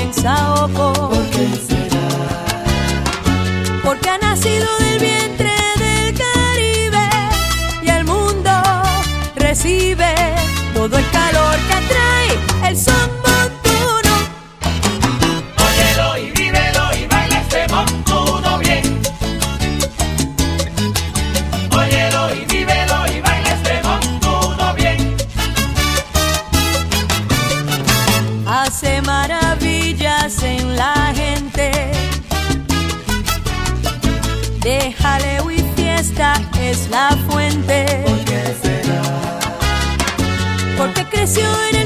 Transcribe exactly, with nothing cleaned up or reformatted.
en Saoco. ¿Por qué será? Porque ha nacido del vientre del Caribe y el mundo recibe todo el calor que trae el son montuno. Óyelo y vívelo y baila este montuno bien. Óyelo y vívelo y baila este montuno bien. Hace maravillas en la gente, de jaleo y fiesta es la fuente. ¿Por qué será? Porque creció en el